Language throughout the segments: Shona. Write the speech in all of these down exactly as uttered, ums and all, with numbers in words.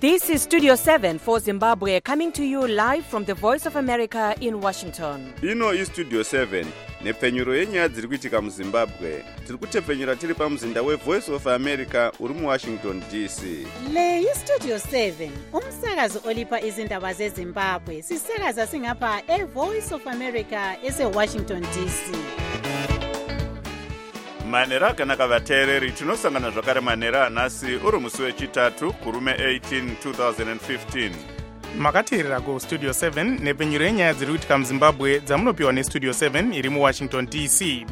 This is Studio seven for Zimbabwe, coming to you live from the Voice of America in Washington. Ino is Studio seven. Nepfenyuro yenyaya dziri kuitika muZimbabwe. Tiri kutepfenyura tiri pamuzinda weVoice of America uri muWashington D C. Le iStudio seven, umsakazo olipa izindaba zeZimbabwe. Sisakaza singapha eVoice of America eseWashington D C. Manera akanaka vateereri, tinosangana zvakare manera anhasi uri musi wechitatu kurume eighteen twenty fifteen. Makateerera kuStudio seven nepfenyuro yenyaya dziri kuitika muZimbabwe dzamunopiwa neStudio seven iri muWashington D C.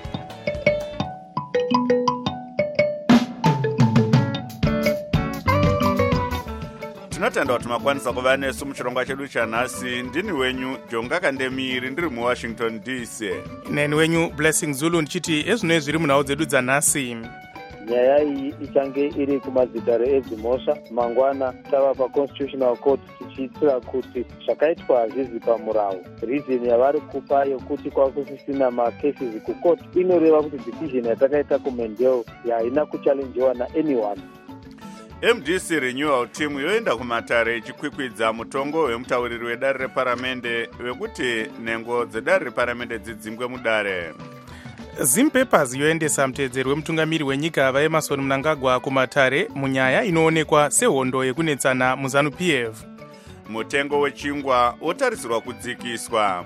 Tinotenda kuti makwanisa kuva nesu muchirongwa chedu chanhasi. Ndini wenyu Jonga Kandemiri ndiri muWashington D C. Neni wenyu Blessing Zulu ndichiti ezvino zviri munhau dzedu dzanhasi. Nyaya iyi ichange iri kumazitare edzimhosva mangwana tava paConstitutional Court tichiitira kuti zvakaitwa hazvizi pamurau. Reason yavari kupa yokuti kwakusisina macases kucourt inoreva kuti decision yatakaita kuMendel haina kuchallengewa naanyone. M D C Renewal Team yoenda kumatare ichikwikwidza mutongo wemutauriri wedare reparamende wekuti nhengo dzedare reparamende dzidzingwe mudare. Zimpapers yoendesa mutedzeri wemutungamiri wenyika vaEmmerson Mnangagwa kumatare munyaya inoonekwa sehondo yekunetsana muZANU-P F. Mutengo wechingwa wotarisirwa kudzikiswa.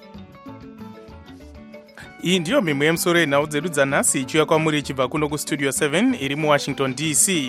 Iyi ndiyo mimwe yemusoro yenhau dzedu dzanhasi ichiuya kwamuri ichibva kuno kuStudio seven iri muWashington D C.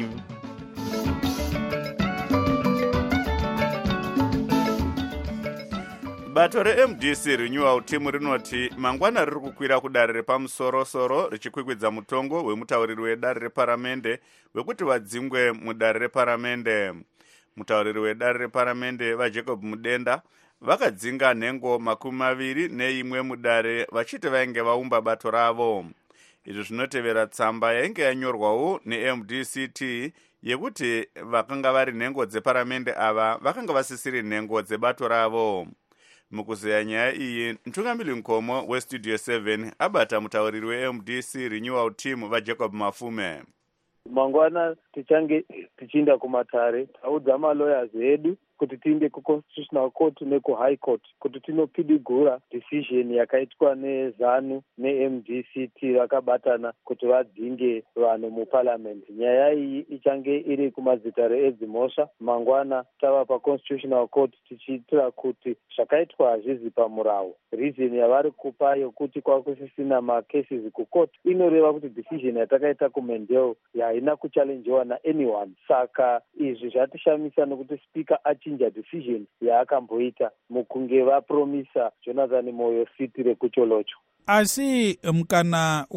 Bato reM D C Renewal Team rinoti mangwana riri kukwira kudare repamusoro-soro richikwikwidza mutongo wemutauriri wedare reparamende wekuti vadzingwe mudare reparamende. Mutauriri wedare reparamende vaJacob Mudenda vakadzinga nhengo makumi maviri neimwe mudare vachiti vainge vaumba bato ravo. Izvi zvinotevera tsamba yainge yanyorwawo neM D C T yekuti vakanga vari nhengo dzeparamende ava vakanga vasisiri nhengo dzebato ravo. Mukuzeya nyaya iyi, mtungamiri mkomo weStudio seven abata mutauriri weM D C Renewal Team vaJacob Mafume. Mangwana tichange tichienda kumatare taudza maloyers edu kuti tiende kuConstitutional Court nekuHigh Court kuti tinopidigura decision yakaitwa neZANU neM D C T vakabatana kuti vadzinge vanhu muparliament. Nyaya iyi ichange iri kumazitare edzimhosva mangwana tava paConstitutional Court tichiitira kuti zvakaitwa hazvizi pamurau. Reason yavari kupa yokuti kwakusisina macases kucourt inoreva kuti decision yatakaita kuMendel haina kuchallengewa naanyone. Saka izvi zvatishamisa nokuti speaker achinja decision yaakamboita mukunge vapromisa Jonathan Moyo siti rekucholocho. Asi mukana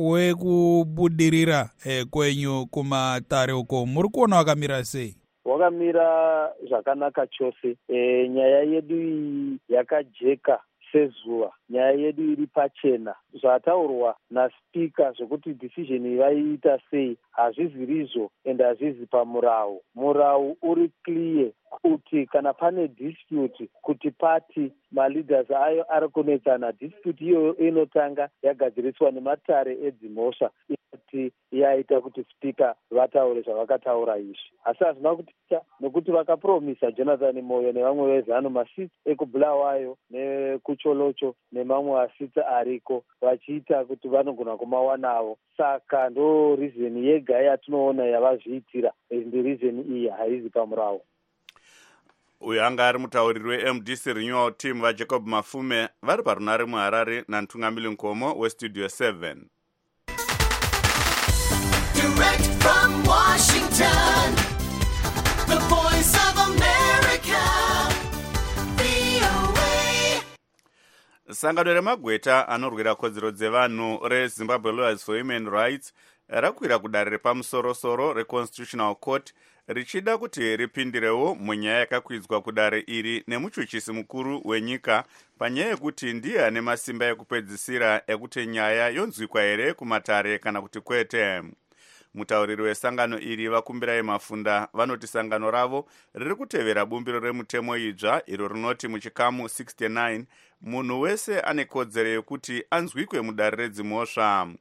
wekubudirira eh, kwenyu kumatare uko muri kuona wakamira sei? Wakamira zvakanaka chose. E, nyaya yedu iyi yakajeka sezuva. Nyaya yedu iri pachena. Zvataurwa naspika zvokuti decision vaiita sei hazvizirizvo ende hazvizi pamurau. Murau uri clear kuti kana pane dispute kuti party maleaders ayo ari kunetsana, dispute iyoyo inotanga yagadziriswa nematare edzimhosva kuti yaita kuti speaker vataure zvavakataura izvi. Asi hazvina kuticha nokuti vakapromisa Jonathan Moyo nevamwe vezanu masiti ekubulawayo nekucholocho nemamwe asiti ariko vachiita kuti vanogona kumawanawo. Saka ndo reason yega yatinoona yavazviitira ende reason iyi haizi pamurau. Uyu anga ari mutauriri weM D C Renewal Team vaJacob Mafume vari parunare muHarare nantungamiri mkomo weStudio seven. Direct from Washington, the Voice of America, V O A. Sangano remagweta anorwira kodzero dzevanhu reZimbabwe Lawyers for Human Rights rakwira kudare repamusoro-soro reConstitutional Court richida kuti ripindirewo munyaya yakakwidzwa kudare iri nemuchuchisi mukuru wenyika panyaya yekuti ndiye ane masimba ekupedzisira ekuti nyaya yonzwikwa here kumatare kana kuti kwete. Mutauriri wesangano iri Vakumbirai Mafunda vanoti sangano ravo riri kutevera bumbiro remutemo idzva iro rinoti muchikamu sixty-nine munhu wese ane kodzero yekuti anzwikwe mudare redzimhosva.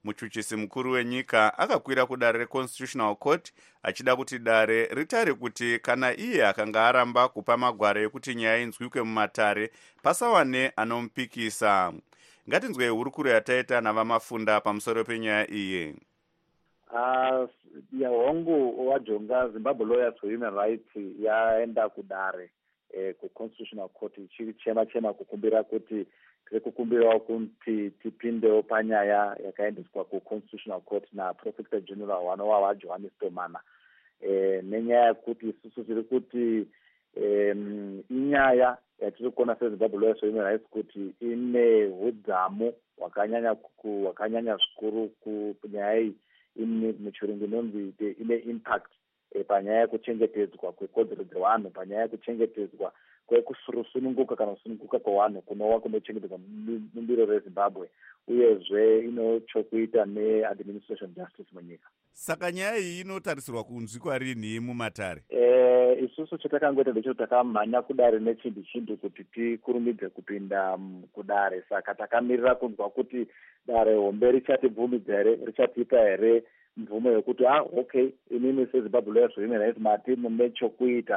muchuchisi mukuru wenyika akakwira kudare reconstitutional court achida kuti dare ritare kuti kana iye akanga aramba kupa magwaro ekuti nyaya inzwikwe mumatare pasawane anomupikisa. Ngatinzwe hurukuro yataita navamafunda pamusoro penyaya iyi. Uh, ya hongu wajonga Zimbabwe Lawyers for Human Rights yaenda kudare eh, ku Constitutional Court chiri chema chema kukumbira kuti tiri kukumbirawo kuti tipindewo panyaya yakaendeswa ku Constitutional Court na Prosecutor General wanova waJohannes Tomana eh, nenyaya yekuti isusu tiri kuti eh, inyaya yatiri kuona seZimbabwe Lawyers for Human Rights kuti ine hudzamu wakanyanya wakanyanya zvikuru kunyaya iyi ine muchirungu inonzi ine impact e, panyaya yekuchengetedzwa kwekodzero dzevanhu, panyaya yekuchengetedzwa kwekusununguka kana kusununguka kwevanhu kunowa kunochengetedzwa mumbiro reZimbabwe, uyezve ino chokuita neadministration justice munyika. Saka nyaya iyi inotarisirwa kunzwikwa rini mumatare? E, isusu chatakangoita ndechoti takamhanya kudare nechindi chindu kuti tikurumidze kupinda kudare, saka takamirira kunzwa kuti dare hombe richatibvumidza here, richatipa here mvumo yekuti ah okay inini seZimbabwe Lawyers for Human Rights mati mune chokuita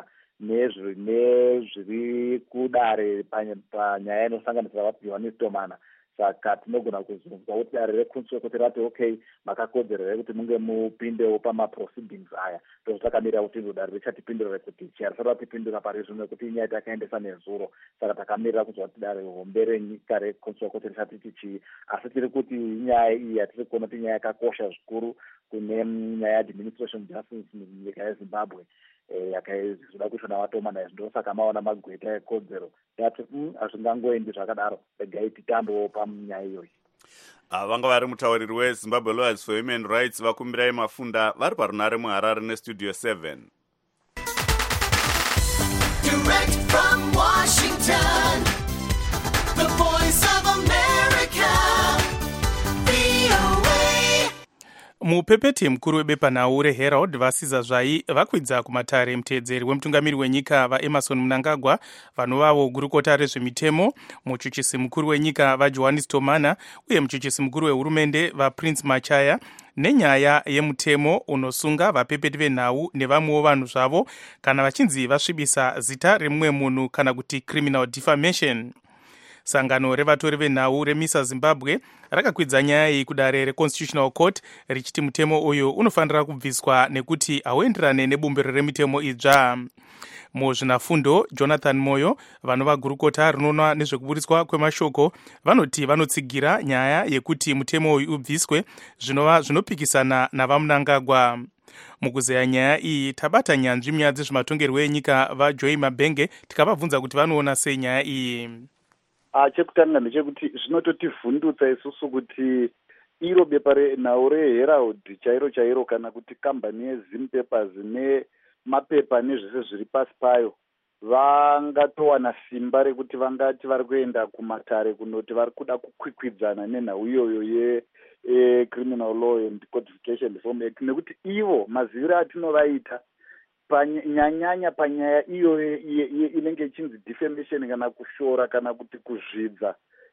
nezviri kudare panyaya inosanganisira vaJohannes Tomana. Saka tinogona kuzunzwa kuti dare rekunzwe kuti rati okay makakodzera kuti munge mupindewo pamaproceedings aya, ndozvatakamira kuti dare richatipindura kuti chiarisara tipindura pari zvino kuti inyaya takaendesa nezuro. Saka takamirira kuzwa kuti dare hombe renyika rekunzwe kuti richatiti chii, asi tiri kuti inyaya iyi yatiri kuona kuti inyaya yakakosha zvikuru kune nyaya yeadministration justice munyika yeZimbabwe yakaizoda kuitwa navaTomana. Izvi ndosaka maona magweta ekodzero yati hazvingangoendi zvakadaro, regai titambewo panyaya iyoyi. Vanga vari mutauriri weZimbabwe Lawyers for Human Rights vakumbirai mafunda vari parunare muHarare nestudio seven. Direct from Washington, the voice of America, V O A. Mupepeti mukuru webepanhau reHerald vasiza zvai vakwidza kumatare muteedzeri wemutungamiri wenyika vaEmmerson Mnangagwa, vanovavo gurukota rezvemitemo, muchuchisi mukuru wenyika vaJohannes Tomana uye muchuchisi mukuru wehurumende vaPrince Machaya nenyaya yemutemo unosunga vapepeti venhau nevamwewo vanhu zvavo kana vachinzi vasvibisa zita remumwe munhu kana kuti criminal defamation. Sangano revatori venhau remisa Zimbabwe rakakwidza nyaya iyi kudare reConstitutional Court richiti mutemo uyu unofanira kubviswa nekuti hauenderane nebumbiro remitemo idzva. Muzvinafundo Jonathan Moyo, vanova gurukota rinoona nezvekuburiswa kwemashoko, vanoti vanotsigira nyaya yekuti mutemo uyu ubviswe zvinova zvinopikisana navaMnangagwa. Mukuzeya nyaya iyi tabata nyanzvi munyaya dzezvematongerwo enyika vaJoy Mabenge tikavabvunza kuti vanoona sei nyaya iyi. Ah, chekutanga ndechekuti zvinototivhundutsa isusu kuti iro bepa renhau reHerald chairo chairo kana kuti kambani yeZim Papers nemapepa nezvese zviri pasi payo vangatowana simba rekuti vangati vari kuenda kumatare kunoti vari kuda kukwikwidzana nenhau iyoyo yeCriminal Law and Codification Reform Act, nekuti ivo maziviro atinovaita panyanyanya panyaya iyo inenge ichinzi defamation kana kushora kana kuti kuzvidza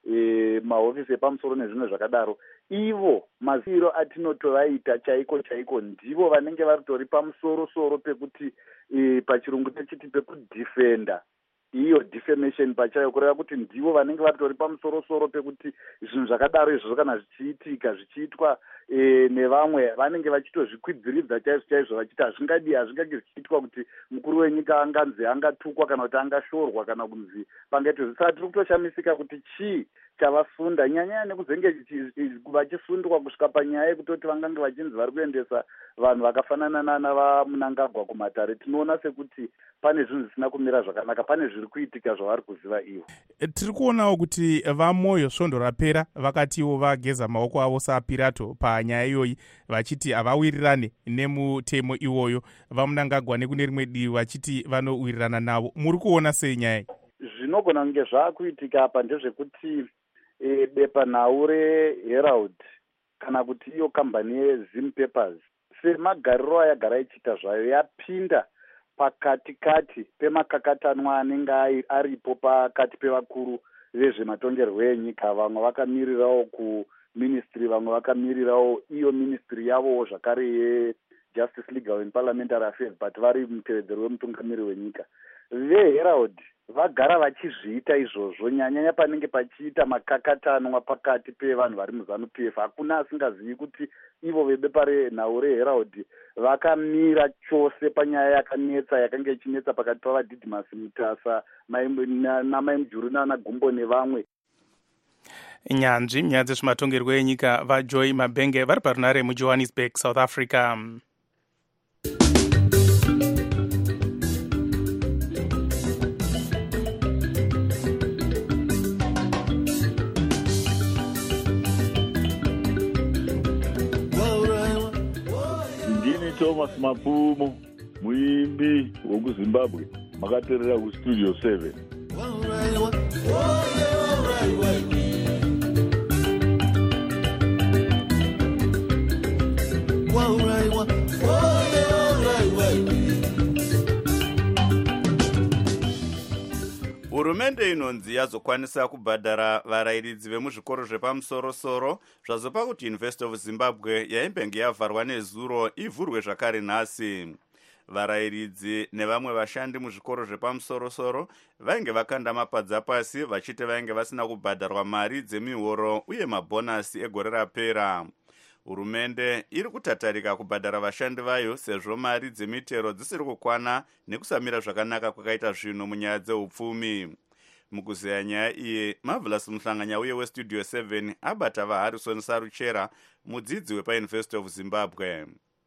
e, mahofisi epamusoro nezvimwe zvakadaro, ivo maziviro atinotovaita chaiko chaiko ndivo vanenge varitori pamusoro soro pekuti e, pachirungu techiti pekudefenda iyo defamation pachayo, kureva kuti ndivo vanenge varitori pamusoro soro pekuti zvinhu zvakadaro izvozvo kana zvichiitika zvichiitwa e, nevamwe vanenge vachitozvikwidziridza chaizvo chaizvo vachiti hazvingadi hazvingadi zvichiitwa kuti mukuru wenyika anganzi angatukwa kana kuti angashorwa kana kunzi pangaitwe. Saka tiri kutoshamisika kuti chii chavafunda nyanyanya nekuzenge vachisundwa kusvika panyaya yekutoti vangange vachinzi vari kuendesa vanhu vakafanana navaMnangagwa kumatare. Tinoona sekuti pane zvinhu zvisina kumira zvakanaka, pane zviri kuitika zvavari kuziva ivo. Tiri kuonawo kuti vaMoyo svondo rapera vakatiwo vageza maoko avo saPirato panyaya iyoyi vachiti havawirirane nemutemo iwoyo, vaMnangagwa nekune rimwe divi vachiti vanowirirana navo. Muri kuona sei nyaya? Zvinogona kunge zvaakuitika apa ndezvekuti e, bepanhau reHerald kana kuti iyo kambani yeZim Papers semagariro ayagara ichiita zvayo yapinda pakatikati pemakakatanwa anenge aripo pakati pevakuru vezvematongerwo enyika. Vamwe vakamirirawo ministry vamwe vakamirirawo iyo ministry yavo zvakare yejustice legal and parliamentary affairs but vari mutevedzeri wemutungamiri wenyika. VeHerald vagara vachizviita izvozvo nyanyanya panenge pachiita makakatanwa pakati pevanhu vari muZANU P F. Hakuna asingazivi kuti ivo vebepa renhau reHerald vakamira chose panyaya yakanetsa yakanga ichinetsa pakati pavaDidmus Mutasa namai Mujuru nana Gumbo nevamwe. Nyanzvi nyaya dzezvematongerwo enyika vaJoy Mabenge vari parunare muJohannesburg, South Africa. Thomas Mapumo, muimbi wokuZimbabwe, makaterera kustudio seven. Hurumende inonzi yazokwanisa kubhadhara varairidzi vemuzvikoro zvepamusoro-soro zvazopa kuti University of Zimbabwe yaimbenge yavharwa nezuro ivhurwe zvakare nhasi. Varairidzi nevamwe vashandi muzvikoro zvepamusoro-soro vainge vakanda mapadza pasi vachiti vainge vasina kubhadharwa mari dzemihoro uye mabhonasi egore rapera. Hurumende iri kutatarika kubhadhara vashandi vayo sezvo mari dzemitero dzisiri kukwana nekusamira zvakanaka kwakaita zvino munyaya dzeupfumi. Mukuzeya nyaya iyi, Marvelous Muhlanganya uye westudio seven abata vaHarrison Saruchera, mudzidzi wepaUniversity of Zimbabwe.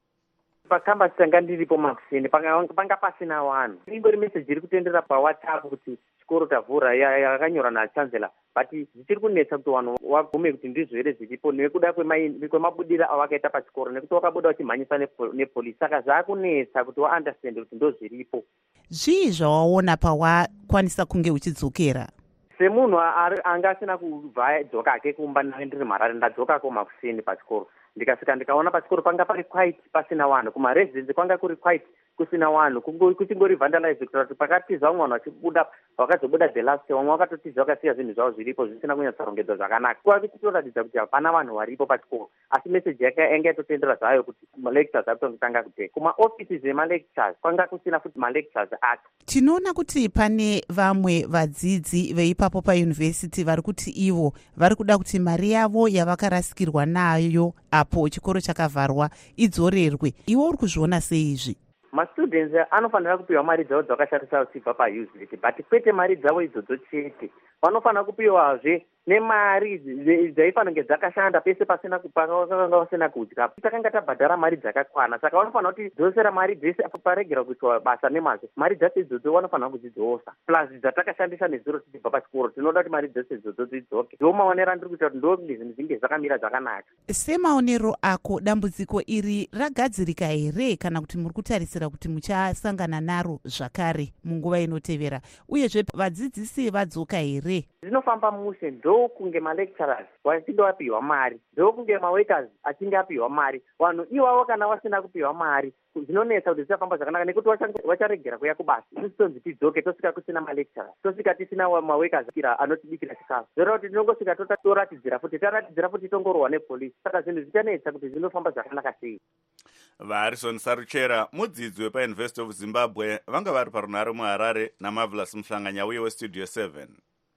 Pakamba sanga ndiripo makuseni panga pasina vanhu. Ingori message iri kutendera paWhatsApp kuti chikoro tavhura yakanyora nachancellor but zvichiri kunetsa kuti vanhu vagume kuti ndizvo here zviripo nekuda kwemabudira avakaita pachikoro nekuti vakabuda vachimhanyisa nepolisi saka zvaakunetsa kuti vaunderstand kuti ndo zviripo. Zvii zvawaona pawakwanisa kunge uchidzokera? Semunhu anga asina kubva dzoka ake kumba ndiri mharare ndadzokako makuseni pachikoro ndikasvika ndikaona pachikoro panga pari quiet pasina vanhu, kumaresidence kwanga kuri quiet kusina vanhu, kuchingori vandalize kuti pakatiza vamwe vanhu vachibuda vakazobuda the last vamwe vakatotiza vakasiya zvinhu zvavo zviripo zvisina kunyatsarongedzwa zvakanaka. Kwava kutoratidza kuti hapana vanhu varipo pachikoro asi message yake yanga yatotendera zvayo kuti malectures akutanga kuteka kumaoffices emalectures kwanga kusina futi malectures acho. Tinoona kuti pane vamwe vadzidzi veipapo payunivhesiti vari kuti ivo vari kuda kuti mari yavo yavakarasikirwa nayo apo chikoro chakavharwa idzorerwe. Iwo uri kuzviona sei izvi? Mastudents anofanira kupiwa mari dzavo dzakashatisa uchibva paUSLT but kwete mari dzavo idzodzo chete. Vanofanira kupiwazve nemari dzaifanira kunge dzakashanda pese pasina pakanga vasina kudya. Takanga tabhadhara mari dzakakwana saka vanofanira kuti dzosera mari dzese paregera kuitwa basa nemazvo. Mari dzese idzodzo vanofanira kudzidzosa plus dzatakashandisa nezuro tichibva pachikoro. Tinoda kuti mari dzese idzodzo dzidzoke. Ndo maonero andiri kuita kuti ndo zvinhu zvinge zvakamira zvakanaka. Semaonero ako dambudziko iri ragadzirika here kana kuti muri kutarisira kuti muchasangana naro zvakare munguva inotevera uyezve vadzidzisi vadzoka here? Zvinofamba mushe ndo kunge malecturers vachinge vapiwa mari, ndo kunge maworkers achinge apiwa mari. Vanhu ivavo kana vasina kupiwa mari zvinonetsa kuti zvisafamba zvakanaka nekuti vacharegera kuya kubasa. Isusu tonzi tidzoke tosvika kusina malecturers, tosvika tisina maworkers anotibikira chikafu. Zvoreva kuti tinongosvika toratidzira futi taratidzira futi tongorwa nepolisi. Saka zvinhu zvichanetsa kuti zvinofamba zvakanaka sei. VaHarrison Saruchera, mudzidzi wepaUniversity of Zimbabwe, vanga vari parunhare muHarare naMarvelous Muhlanganya uye westudio seven.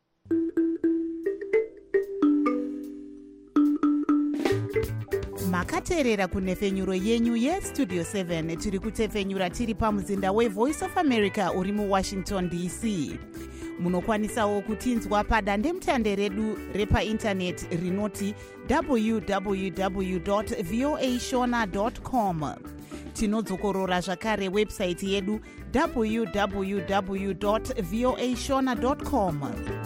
Makateerera kunhefenyuro yenyu yestudio seven tiri kutefenyura tiri pamuzinda weVoice of America uri muWashington D C. Munokwanisawo kutinzwa padandemutande redu repaindaneti rinoti w w w dot voa shona dot com. Tinodzokorora zvakare website yedu w w w dot voa shona dot com.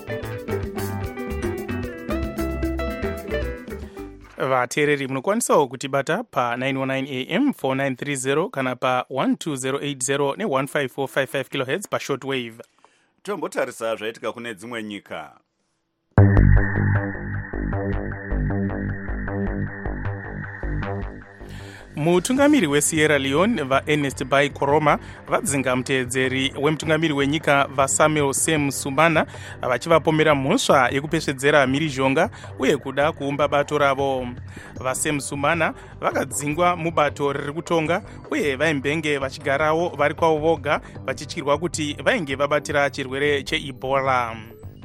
Vateereri munokwanisawo kutibata pa nine one nine A M four nine three zero kana pa one two zero eight zero ne one five four five five kilohertz pa shortwave. Tombotarisa zvaitika kune dzimwe nyika. mutungamiri wesierra leone vaernest bai koroma vadzinga muteedzeri wemutungamiri wenyika vasamuel sem sumana vachivapomera mhosva yekupesvedzera mhirizhonga uye kuda kuumba bato ravo. vasem sumana vakadzingwa mubato riri kutonga uye vaimbenge vachigarawo vari kwavo voga vachityirwa kuti vainge vabatira chirwere cheebola.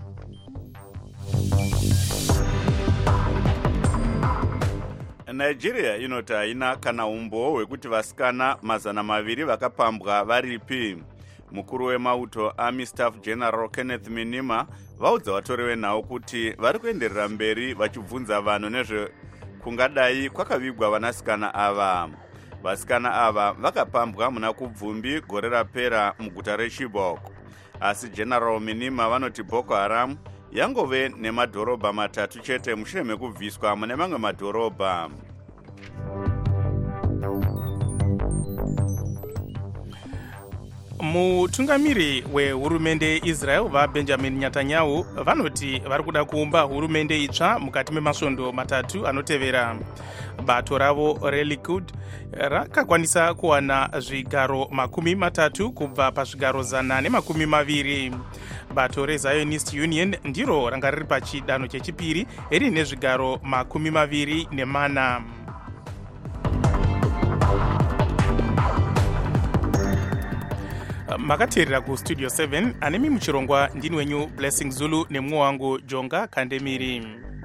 Nigeria inoti haina kana umbo hwekuti vasikana mazana maviri vakapambwa varipi. Mukuru wemauto Army Staff General Kenneth Minima vaudza vatori venhau kuti vari kuenderera mberi vachibvunza vanhu nezve kungadai kwakavigwa vanasikana ava. Vasikana ava vakapambwa muna kubvumbi gore rapera muguta reChibok. Asi General Minima vanoti Boko Haram yangove nemadhorobha matatu chete mushure mekubviswa mune mamwe madhorobha. mutungamiri wehurumende yeisrael vabenjamin netanyahu vanoti vari kuda kuumba hurumende itsva mukati memasvondo matatu anotevera. bato ravo relikud rakakwanisa kuwana zvigaro makumi matatu kubva pazvigaro zana nemakumi maviri. bato rezionist union ndiro ranga riri pachidanho chechipiri riine zvigaro makumi maviri nemana. makateerera kustudio seven anemi muchirongwa ndini wenyu Blessing Zulu nemumwe wangu Jonga Kandemiri.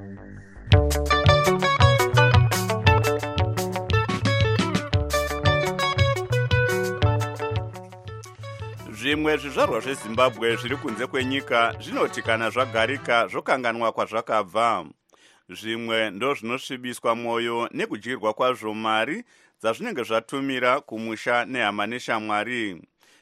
Zvimwe zvizvarwa zveZimbabwe zviri kunze kwenyika zvinoti kana zvagarika zvokanganwa kwazvakabva. Zvimwe ndo zvinosvibiswa mwoyo nekudyirwa kwazvo mari dzazvinenge zvatumira kumusha nehama neshamwari.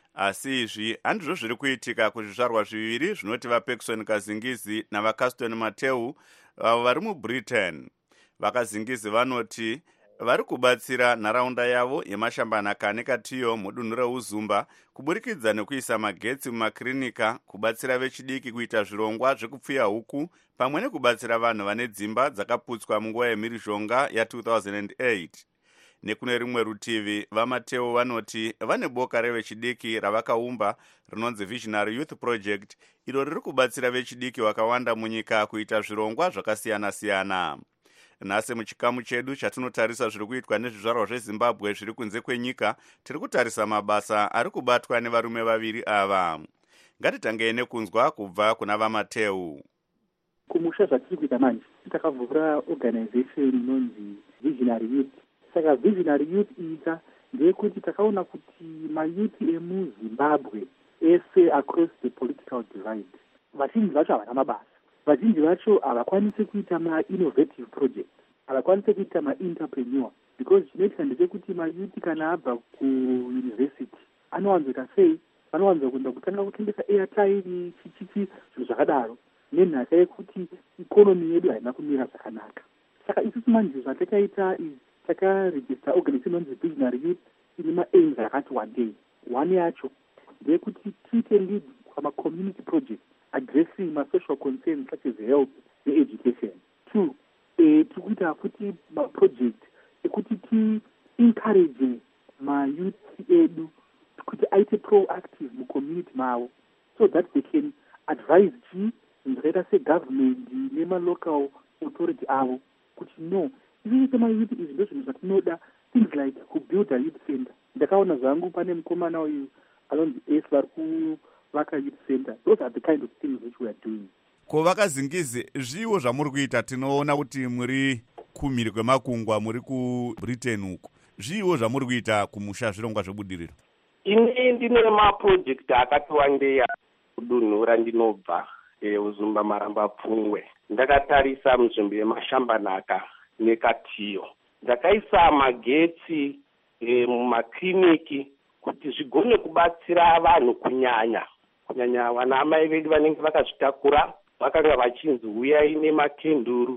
Asi izvi handizvo zviri kuitika kuzvizvarwa zviviri zvinoti vaPaxton Kazingizi navaCaston Mateu avo vari muBritain. VaKazingizi vanoti vari kubatsira nharaunda yavo yemashambanaka nekatiyo mudunhu reUzumba kuburikidza nekuisa magetsi mumakirinika, kubatsira vechidiki kuita zvirongwa zvekupfuya huku pamwe nekubatsira vanhu vane dzimba dzakaputswa munguva yemhirizhonga ya-two thousand eight. Nekune rimwe rutivi vaMateo vanoti vane boka revechidiki ravakaumba rinonzi Visionary Youth Project iro riri kubatsira vechidiki vakawanda munyika kuita zvirongwa zvakasiyana-siyana. Nhasi muchikamu chedu chatinotarisa zviri kuitwa nezvizvarwa zveZimbabwe zviri kunze kwenyika, tiri kutarisa mabasa ari kubatwa nevarume vaviri ava. Ngatitangei nekunzwa kubva kuna vaMateo. Kumusha zvatiri kuita manje takavhura organization inonzi Visionary Youth. Saka Visionary Youth ita ndeyekuti takaona kuti mayuthi emuZimbabwe ese across the political divide vazhinji vacho havana mabasa, vazhinji vacho havakwanisi kuita ma-innovative project, havakwanisi kuita ma-entrepreneur, because chinoitika ndechekuti mayuthi kana abva kuuniversity anowanzoita sei, vanowanza kuenda kutanga kutengesa airtime chichichi zvinhu zvakadaro, nenhaka yekuti ikonomi yedu haina kumira zvakanaka. Saka isusu manje zvatakaita is takaregister organization inonzi Visionary Youth ine ma-aims akati one day. One yacho ndeyekuti tiite lead kwama-community project addressing ma-social concerns such as health ne-education. Two, eh, tikuita futi ma-project ekuti ti-encourage ma-youth edu kuti aite proactive mu-community mavo so that they can advise chi zvakaita se-government nema-local authority avo kuti no, izvi semayuthi izvi ndozvinhu zvatinoda, things like kubuilda youth center. Ndakaona zvangu pane mukomana uyu anonzi Ace vari kuvaka youth center. Those are the kind of things which we are doing. Ko VaKazingizi zviwo zvamuri kuita, tinoona kuti muri kumhiri kwemakungwa, muri kuBritain uko. Zviwo zvamuri kuita kumusha zvirongwa zvebudiriro. Ini ndine maproject akati wandeya kudunhu randinobva eUzumba Maramba Pfungwe. Ndakatarisa munzvimbo yemashambanaka nekatiyo. Ndakaisa magetsi e, mumakliniki kuti zvigone kubatsira vanhu kunyanya kunyanya vana amai vedu vanenge vakazvitakura vakanga vachinzi uyai nemakenduru.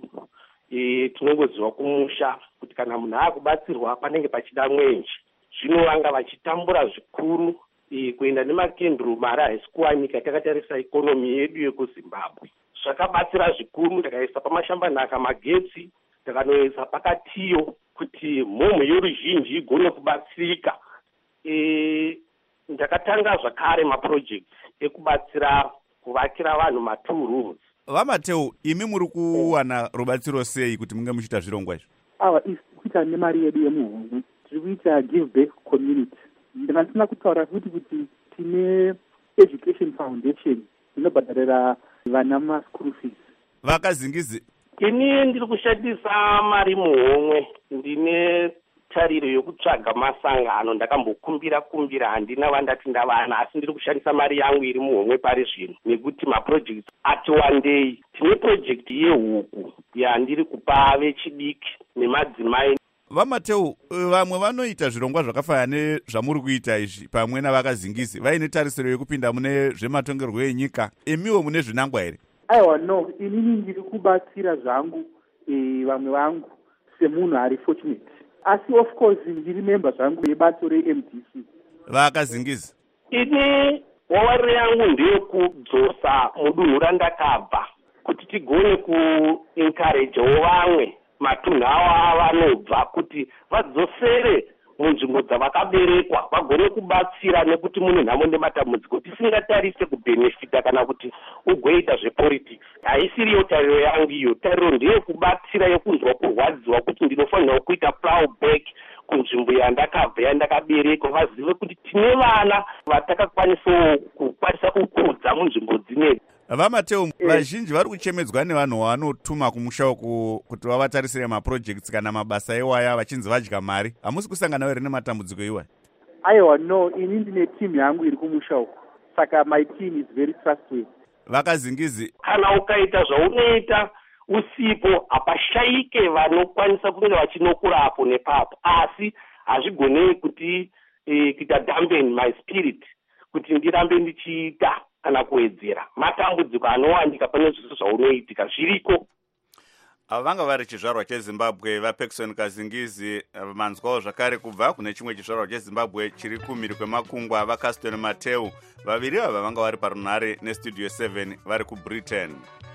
E, tinongoziva kumusha kuti kana munhu akubatsirwa panenge pachida mwenje. Zvino vanga vachitambura zvikuru e, kuenda nemakenduru mari haisi kuwanika. Takatarisa ikonomi yedu yekuZimbabwe zvakabatsira zvikuru. Ndakaisa pamashambanaka magetsi, takanoisa pakatiyo kuti mhomho yoruzhinji igone kubatsirika. E, ndakatanga zvakare mapurojekti ekubatsira kuvakira vanhu ma-two rooms. vamateu imi muri kuwana rubatsiro sei kuti munge muchiita zvirongwa izvi? ava isi kuita nemari yedu yemuhomwe tiri kuita give back community. ndingasina kutaura futi kuti tine education foundation inobhadharira vana ma-school fees. Vakazingizi, ini ndiri kushandisa mari muhomwe. Ndine tariro yokutsvaga masangano. Ndakambokumbira kumbira handina vandati ndavana, asi ndiri kushandisa mari yangu iri muhomwe pari zvino nekuti maprojekti ati wandei. Tine projekti yehuku yandiri kupa vechidiki nemadzimai. vamateu vamwe vanoita zvirongwa zvakafanana nezvamuri kuita izvi pamwe navakazingizi vaine tarisiro yekupinda mune zvematongerwo enyika. Emiwo mune zvinangwa here? aiwa no, inini ndiri kubatsira zvangu e, vamwe vangu semunhu ari fortunate, asi of course ndiri memba zvangu yebato re-M D C. Vakazingizi, ini wawariro yangu ndeyekudzosa mudunhu randakabva kuti tigone kuencouragewo vamwe matunhu avo vanobva kuti vadzosere munzvimbo dzavakaberekwa vagone kubatsira, nekuti mune nhamo nematambudziko tisingatarise kubhenefita kana kuti ugoita zvepolitics. haisiriyo tariro yangu iyo. Tariro ndeyekubatsira, yekunzwa kurwadziwa kuti ndinofanira kuita plowback kunzvimbo yandakabva yandakaberekwa, vazive kuti tine vana vatakakwanisa kukwanisa kukudza munzvimbo dzinedzi. vamateu vazhinji vari kuchemedzwa nevanhu vanotuma kumusha uku kuti vavatarisire maprojects kana mabasa ewaya vachinzi vadya mari. hamusi kusangana here nematambudziko iwayo? aiwa no, ini ndine team yangu iri kumusha uku, saka my team is very trustworthy. Vakazingizi, kana ukaita zvaunoita usipo hapashayike vanokwanisa kunge vachinokurapo nepapo, asi hazvigonei kuti eh, kuita dampen my spirit kuti ndirambe ndichiita kana kuwedzera. matambudziko anowanika pane zvese zvaunoitika zviriko. ava vanga vari chizvarwa chezimbabwe vaPaxton Kazingizi. manzwawo zvakare kubva kune chimwe chizvarwa chezimbabwe chiri kumhiri kwemakungwa vaCaston Mateu. vaviri ava vanga vari parunhare nestudio seven vari kubritain.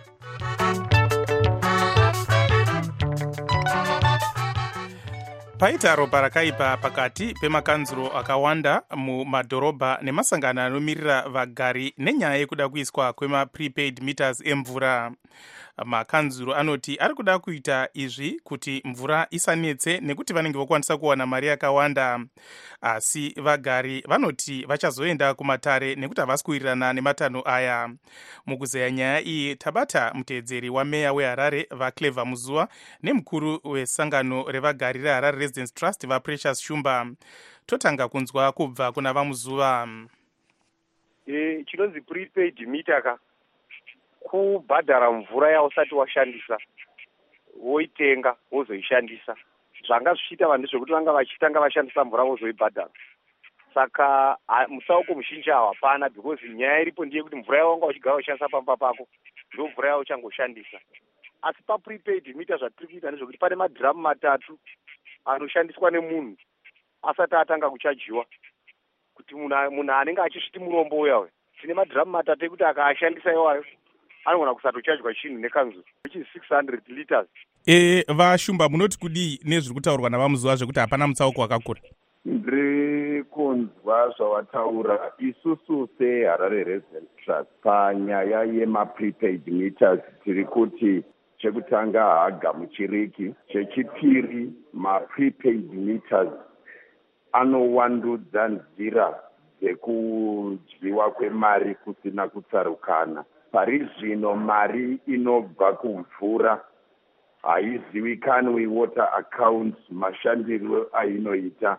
paita ropa rakaipa pakati pemakanzuro akawanda mumadhorobha nemasangano anomirira vagari nenyaya yekuda kuiswa kwemaprepaid meters emvura. makanzuro anoti ari kuda kuita izvi kuti mvura isanetse nekuti vanenge vokwanisa kuwana mari yakawanda, asi vagari vanoti vachazoenda kumatare nekuti havasi kuwirirana nematanho aya. mukuzeya nyaya iyi tabata muteedzeri wameya weharare vaClever Muzuva nemukuru wesangano revagari reHarare Residence Trust vaPrecious Shumba. totanga kunzwa kubva kuna vaMuzuva. e, chinonzi prepaid meter ka kubhadhara mvura yausati washandisa woitenga wozoishandisa. zvanga zvichiita vanhu zvekuti vanga vachitanga vashandisa mvura vozoibhadhara. saka musauko muzhinji hapana, because nyaya iripo ndiye kuti mvura yawanga uchigara ushandisa pamba pako ndo mvura yawo uchangoshandisa. asi paprepaid meter zvatiri kuita ndezvekuti pane madhiramu matatu anoshandiswa nemunhu asati atanga kuchajiwa, kuti munhu anenge achisviti murombo uyawe. tine madhiramu matatu ekuti akaashandisa iwayo anogona kusatochajwa chinhu nekanzu, which is six hundred liters. e vaShumba, munoti kudii nezviri kutaurwa navaMuzuva zvekuti hapana mutsauko wakakura? ndiri kunzwa zvawataura. isusu seHarare Residence Trust panyaya yemaprepaid meters tiri kuti chekutanga hagamuchiriki, chechipiri maprepaid meters anowandudza nzira dzekudyiwa kwemari kusina kutsarukana. pari zvino mari inobva kumvura haizivikanwi water account mashandiro ainoita.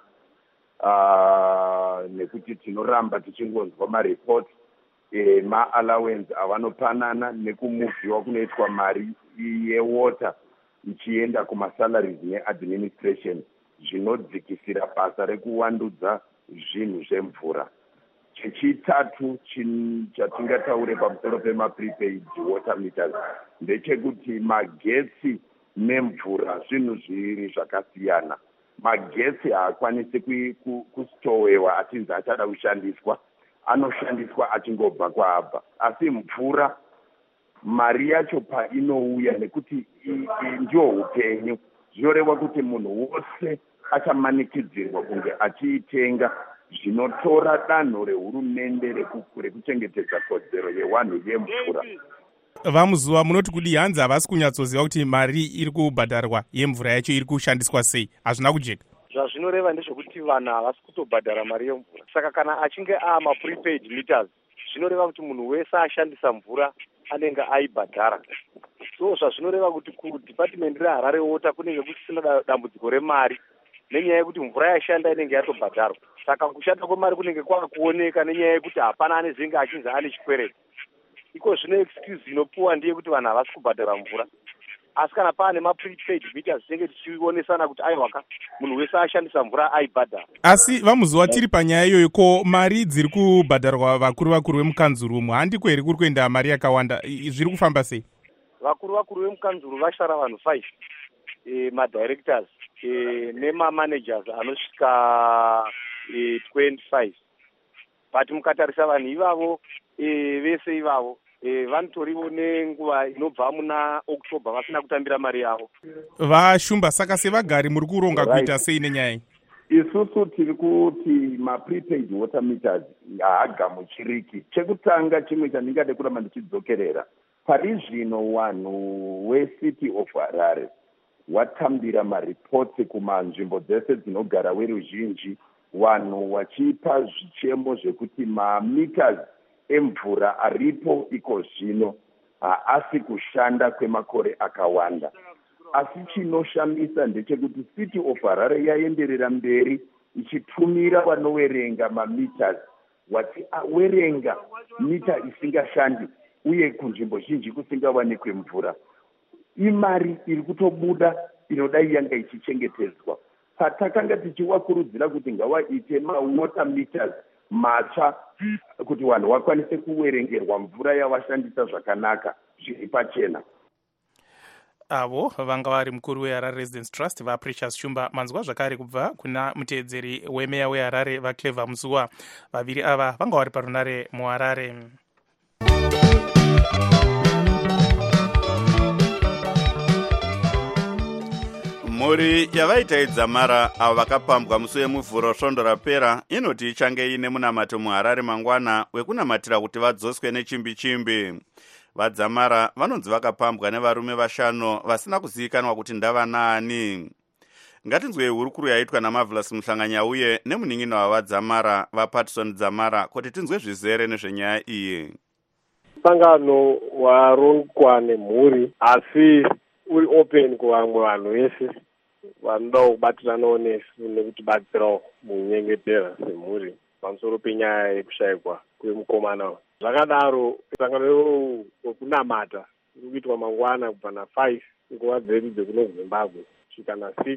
Uh, nekuti tinoramba tichingonzwa marepoti ema-allowance avanopanana nekumuvhiwa kunoitwa mari yewater ichienda kumasalaries neadministration, zvinodzikisira basa rekuwandudza zvinhu zvemvura. chechitatu chatingataure pamusoro pemaprepaid water meters ndechekuti magetsi nemvura zvinhu zviviri zvakasiyana. magetsi haakwanisi kustowewa achinzi achada kushandiswa, anoshandiswa achingobva kwaabva. asi mvura mari yacho painouya, nekuti ndio upenyu, zvinoreva kuti munhu wose achamanikidzirwa kunge achiitenga, zvinotora danho rehurumende rekuchengetedza kodzero yewanhu yemvura. Vamuzuva munoti kudi hanzi havasi kunyatsoziva kuti mari iri kubhadharwa yemvura yacho iri kushandiswa sei, hazvina kujeka. Zvazvinoreva ndezvekuti vanhu havasi kutobhadhara mari yemvura. Saka kana achinge aama prepaid meters, zvinoreva kuti munhu wese ashandisa mvura anenge aibhadhara. So zvazvinoreva kuti kudepartment reHarare Water kunenge kusina dambudziko remari nenyaya yekuti mvura yashanda inenge yatobhadharwa. Saka kushanda kwemari kunenge kwakuoneka nenyaya yekuti hapana anezenge achinzi ane chikwereti. Iko zvino excuse inopuwa ndiye kuti vanhu havasi kubhadhara mvura. Asi kana paane maprepaid meters tinenge tichionesana kuti aiwaka munhu wese ashandisa mvura aibhadhara. Asi vamuzuva tiri panyaya iyoyo, ko mari dziri kubhadharwa vakuru vakuru vemukanzuru umu handiko here kuri kuenda mari yakawanda, zviri kufamba sei? Vakuru vakuru vemukanzuru vashara vanhu five, e, madirectors e, nemamanagers anosvika e, twenty-five. But mukatarisa vanhu ivavo e, vese ivavo e, vanotorivo nenguva inobva muna October vasina kutambira mari yavo. Vashumba, saka sevagari muri kuronga kuita sei nenyaya iyi? Isusu tiri kuti maprepaid water meters haagamuchiriki. Chekutanga chimwe chandingade kuramba ndichidzokerera, pari zvino wanhu weCity of Harare watambira maripoti kumanzvimbo dzese dzinogara weruzhinji, wanhu wachipa zvichemo zvekuti mameters emvura aripo iko zvino haasi kushanda kwemakore akawanda. Asi chinoshamisa ndechekuti City of Harare yaenderera mberi ichitumira vanowerenga mameters wati awerenga mita isingashandi uye kunzvimbo zhinji kusingawanikwe mvura. Imari iri kutobuda inodai yanga ichichengetedzwa. Patakanga tichiwakurudzira kuti ngawaite mawater meters matsva kuti vanhu vakwanise kuwerengerwa mvura yavashandisa zvakanaka zviri pachena. Avo vanga vari mukuru weHarare Residence Trust vaPrecious Shumba. Manzwa zvakare kubva kuna muteedzeri wemeya weHarare vaClever Muzuva. Vaviri ava vanga vari parunare muHarare. Mhuri yavaitaidza mara avo vakapambwa musi wemuvhuro svondo rapera inoti ichange ine munamato muHarare mangwana wekunamatira kuti vadzoswe nechimbi chimbi. Vadzamara vanonzi vakapambwa nevarume vashanu vasina kuzivikanwa kuti ndavanaani. Ngatinzwe hurukuru yaitwa naMarvelous Muhlanganya uye nemunin'ina wavadzamara vaPatson Dzamara kuti tinzwe zvizere nezvenyaya iyi. Sangano warongwa nemhuri asi uri open kuvamwe vanhu vese vanoda kubatiranawo nesu nekutibatsirawo munyengetera semhuri pamusoro penyaya yekushayikwa kwemukomana. Zvakadaro sangano rekunamata iri kuitwa mangwana kubva na5 nguva dzedu dzekuno Zimbabwe kusvika na6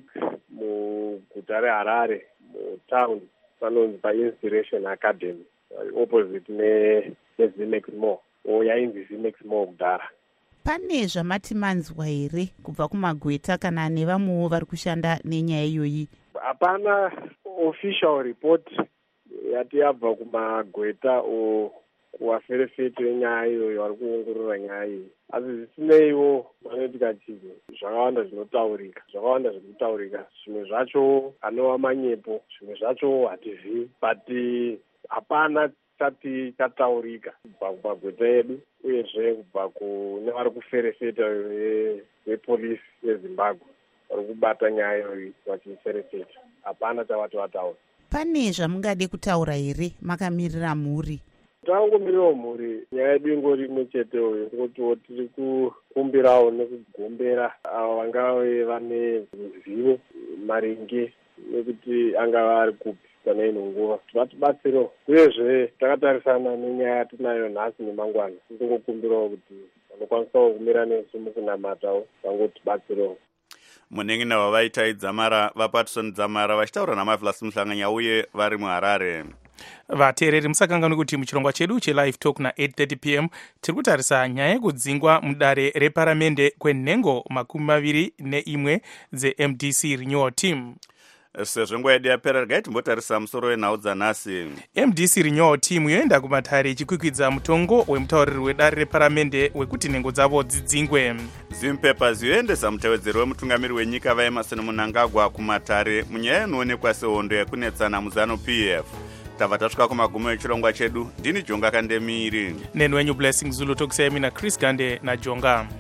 muguta reHarare mutown panonzi paInspiration Academy opposite neZimex Mall yainzi Zimex Mall kudhara. Pane zvamati manzwa here kubva kumagweta kana nevamwewo vari kushanda nenyaya iyoyi? Hapana official report yati yabva kumagweta o kuvaferefeti venyaya iyoyo vari kuongorora nyaya iyi. Asi zvisineiwo vanoti kachizvo zvakawanda zvinotaurika zvakawanda zvirikutaurika, zvimwe zvacho anova manyepo, zvimwe zvacho hatizivi, but hapana chati chataurika kubva kumagweta edu uyezve kubva kune vari kuferefeta vepolisi veZimbabwe vari kubata nyaya iyoyi vachiferefeta. Hapana chavati vataura. Pane zvamungade kutaura here makamirira mhuri? Tangomirirawo mhuri, nyaya yedu ingori imwe chetewo yekuti tiri kukumbirawo nekugombera avo vangave vane ruzivo maringe nekuti angava ari kupi kana ino nguva vatibatsirewo. Uyezve takatarisana nenyaya yatinayo nhasi nemangwana, tingokumbirawo kuti vanokwanisawo kumira nesu mukunamatawo vangotibatsirewo. Munin'ina wavaitaidza mara vaPatson Dzamara vachitaura naMarvelous Muhlanganya uye vari muHarare. Vateereri musakanganwe kuti muchirongwa chedu chelive talk na eight thirty p m tiri kutarisa nyaya yekudzingwa mudare reparamende kwenhengo makumi maviri neimwe dzeM D C renewal team. sezvo nguva yedu yapera regai timbotarisa musoro wenhau dzanhasi. M D C renewal team yoenda kumatare ichikwikwidza mutongo wemutauriri wedare reparamende wekuti nhengo dzavo dzidzingwe. Zimpapers yoendesa mutevedzeri wemutungamiri wenyika vaEmerson Mnangagwa kumatare munyaya inoonekwa sehondo yekunetsana muzanu P F. Tava tasvika kumagumo echirongwa chedu. Ndini Jonga Kandemiri. Neni wenyu Blessing Zulu tokusiyai mina Chris Gande naJonga.